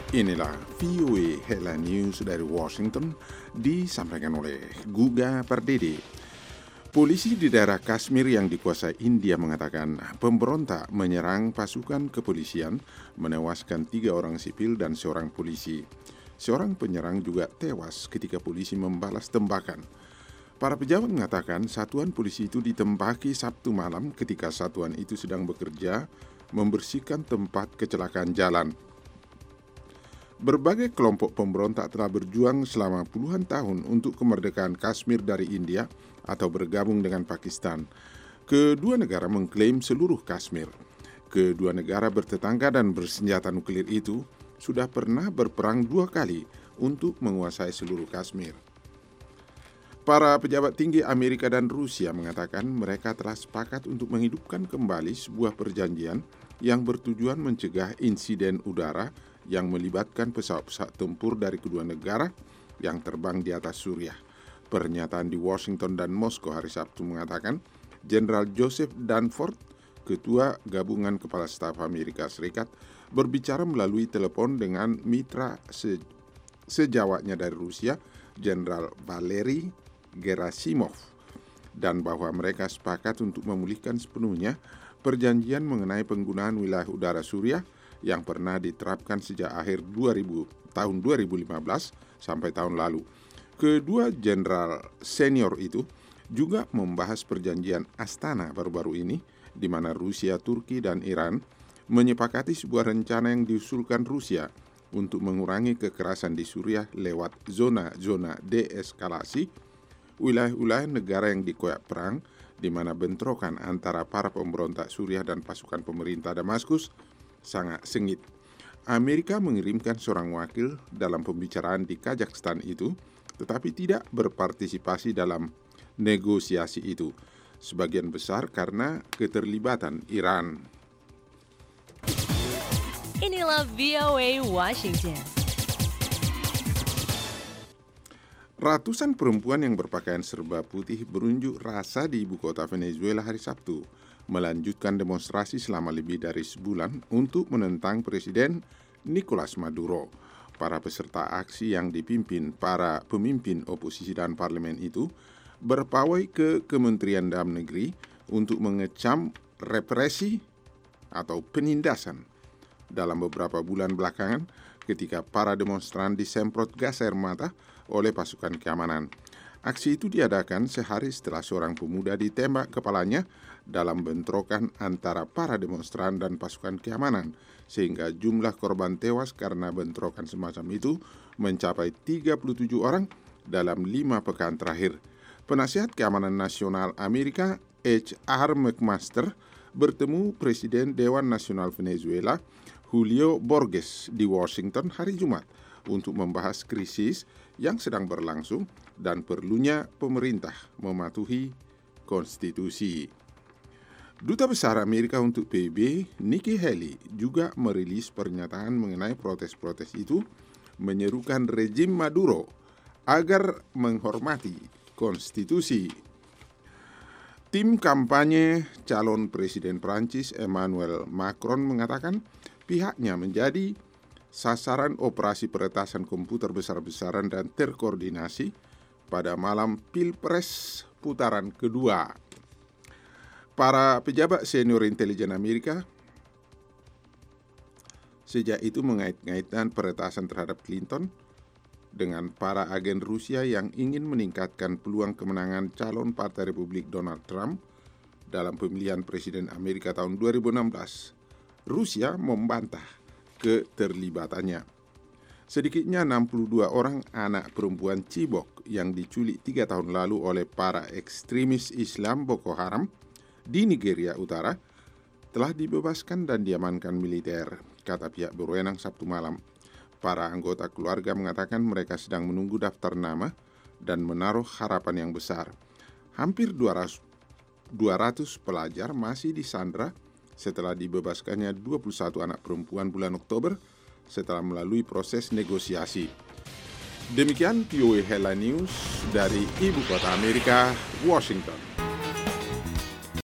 Inilah VOA Headline News dari Washington disampaikan oleh Guga Pardede. Polisi di daerah Kashmir yang dikuasai India mengatakan pemberontak menyerang pasukan kepolisian, menewaskan 3 orang sipil dan seorang polisi. Seorang penyerang juga tewas ketika polisi membalas tembakan. Para pejabat mengatakan satuan polisi itu ditembaki Sabtu malam ketika satuan itu sedang bekerja membersihkan tempat kecelakaan jalan. Berbagai kelompok pemberontak telah berjuang selama puluhan tahun untuk kemerdekaan Kashmir dari India atau bergabung dengan Pakistan. Kedua negara mengklaim seluruh Kashmir. Kedua negara bertetangga dan bersenjata nuklir itu sudah pernah berperang 2 kali untuk menguasai seluruh Kashmir. Para pejabat tinggi Amerika dan Rusia mengatakan mereka telah sepakat untuk menghidupkan kembali sebuah perjanjian yang bertujuan mencegah insiden udara yang melibatkan pesawat-pesawat tempur dari kedua negara yang terbang di atas Suriah. Pernyataan di Washington dan Moskow hari Sabtu mengatakan Jenderal Joseph Dunford, Ketua Gabungan Kepala Staf Amerika Serikat, berbicara melalui telepon dengan mitra sejawatnya dari Rusia, Jenderal Valery Gerasimov, dan bahwa mereka sepakat untuk memulihkan sepenuhnya perjanjian mengenai penggunaan wilayah udara Suriah yang pernah diterapkan sejak akhir tahun 2015 sampai tahun lalu. Kedua jenderal senior itu juga membahas perjanjian Astana baru-baru ini, di mana Rusia, Turki, dan Iran menyepakati sebuah rencana yang diusulkan Rusia untuk mengurangi kekerasan di Suriah lewat zona-zona deeskalasi, wilayah-wilayah negara yang dikoyak perang, di mana bentrokan antara para pemberontak Suriah dan pasukan pemerintah Damaskus sangat sengit. Amerika mengirimkan seorang wakil dalam pembicaraan di Kazakhstan itu, tetapi tidak berpartisipasi dalam negosiasi itu, sebagian besar karena keterlibatan Iran. Inilah VOA Washington. Ratusan perempuan yang berpakaian serba putih berunjuk rasa di ibu kota Venezuela hari Sabtu, melanjutkan demonstrasi selama lebih dari sebulan untuk menentang Presiden Nicolas Maduro. Para peserta aksi yang dipimpin para pemimpin oposisi dan parlemen itu berpawai ke Kementerian Dalam Negeri untuk mengecam represi atau penindasan dalam beberapa bulan belakangan ketika para demonstran disemprot gas air mata oleh pasukan keamanan. Aksi itu diadakan sehari setelah seorang pemuda ditembak kepalanya dalam bentrokan antara para demonstran dan pasukan keamanan, sehingga jumlah korban tewas karena bentrokan semacam itu mencapai 37 orang dalam 5 pekan terakhir. Penasihat Keamanan Nasional Amerika H.R. McMaster bertemu Presiden Dewan Nasional Venezuela Julio Borges di Washington hari Jumat untuk membahas krisis yang sedang berlangsung dan perlunya pemerintah mematuhi konstitusi. Duta Besar Amerika untuk PBB, Nikki Haley, juga merilis pernyataan mengenai protes-protes itu, menyerukan rejim Maduro agar menghormati konstitusi. Tim kampanye calon Presiden Prancis Emmanuel Macron mengatakan pihaknya menjadi sasaran operasi peretasan komputer besar-besaran dan terkoordinasi pada malam Pilpres putaran kedua. Para pejabat senior intelijen Amerika sejak itu mengait-ngaitkan peretasan terhadap Clinton dengan para agen Rusia yang ingin meningkatkan peluang kemenangan calon Partai Republik Donald Trump dalam pemilihan Presiden Amerika tahun 2016. Rusia membantah keterlibatannya. Sedikitnya 62 orang anak perempuan Chibok yang diculik 3 tahun lalu oleh para ekstremis Islam Boko Haram di Nigeria Utara telah dibebaskan dan diamankan militer, kata pihak berwenang Sabtu malam. Para anggota keluarga mengatakan mereka sedang menunggu daftar nama dan menaruh harapan yang besar. Hampir 200 pelajar masih disandra setelah dibebaskannya 21 anak perempuan bulan Oktober setelah melalui proses negosiasi. Demikian VOA Headline News dari Ibu Kota Amerika, Washington.